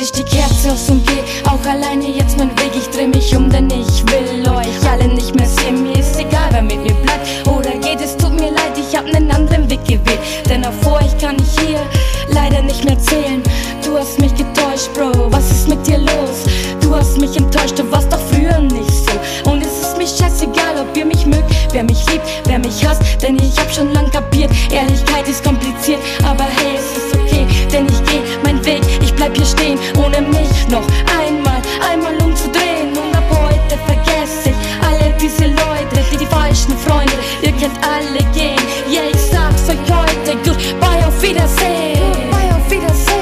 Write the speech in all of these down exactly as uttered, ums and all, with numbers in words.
ich die Kerze aus und geh auch alleine jetzt meinen Weg. Ich dreh mich um, denn ich will euch alle nicht mehr sehen. Mir ist egal, wer mit mir bleibt oder geht, es tut mir leid, ich hab nen anderen Weg gewählt. Denn auf euch kann ich hier leider nicht mehr zählen. Du hast mich getäuscht, Bro, was ist mit dir los? Du hast mich enttäuscht, du warst doch früher nicht so. Und es ist mir scheißegal, ob ihr mich mögt, wer mich liebt, wer mich hasst, denn ich hab schon lang kapiert, Ehrlichkeit ist kompliziert, aber hey, es ist okay, denn ich geh meinen Weg, ich bleib hier stehen, ohne mich noch einmal, einmal umzudrehen. Und ab heute vergesse ich alle diese Leute, die die falschen Freunde, ihr könnt alle gehen, yeah, ich sag's euch heute, goodbye, auf Wiedersehen, goodbye, auf Wiedersehen.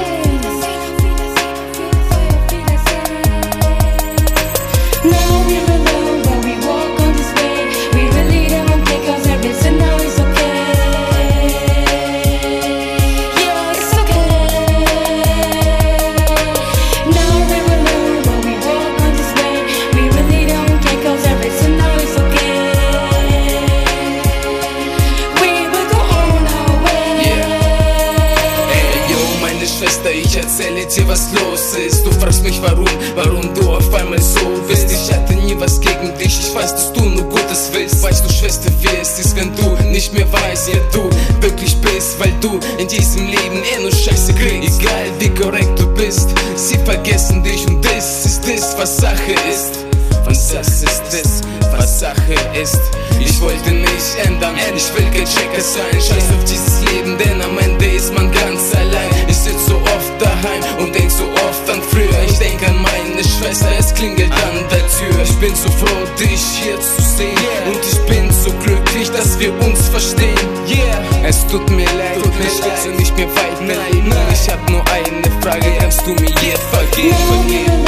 Ich erzähle dir, was los ist. Du fragst mich warum, warum du auf einmal so bist. Ich hatte nie was gegen dich, ich weiß, dass du nur Gutes willst. Weißt du, Schwester, wie es ist, wenn du nicht mehr weißt, wer du wirklich bist, weil du in diesem Leben eh nur Scheiße kriegst. Egal wie korrekt du bist, sie vergessen dich und das ist das, was Sache ist. Was das ist das, was Sache ist. Ich wollte mich ändern, ich will kein Checker sein. Scheiß auf dieses Leben, denn am Ende ist man ganz allein. Ich sitz so oft daheim und denk so oft an früher. Ich denk an meine Schwester, es klingelt an der Tür. Ich bin so froh, dich hier zu sehen, und ich bin so glücklich, dass wir uns verstehen. Yeah, es tut mir leid, tut mir ich will so nicht mehr weiterleben. Ich hab nur eine Frage, kannst du mir hier vergeben? vergeben?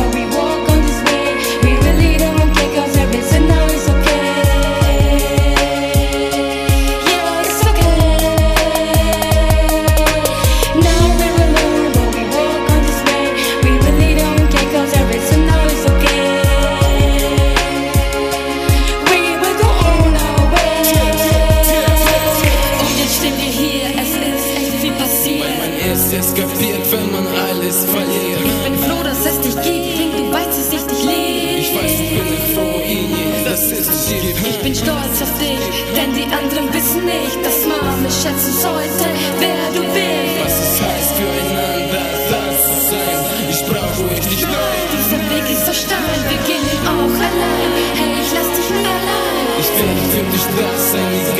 Es kapiert, wenn man alles verliert. Ich bin froh, dass es dich gibt, denn du weißt, dass ich dich liebe. Ich weiß, ich bin froh, Ini, dass es dich gibt. Ich bin stolz auf dich, denn die anderen wissen nicht, dass man mich schätzen sollte, wer du bist. Was es heißt, füreinander da zu sein. Ich brauche euch nicht nein. Dieser Weg ist so steil, wir gehen auch allein. Hey, ich lass dich nie allein. Ich werde für dich da sein.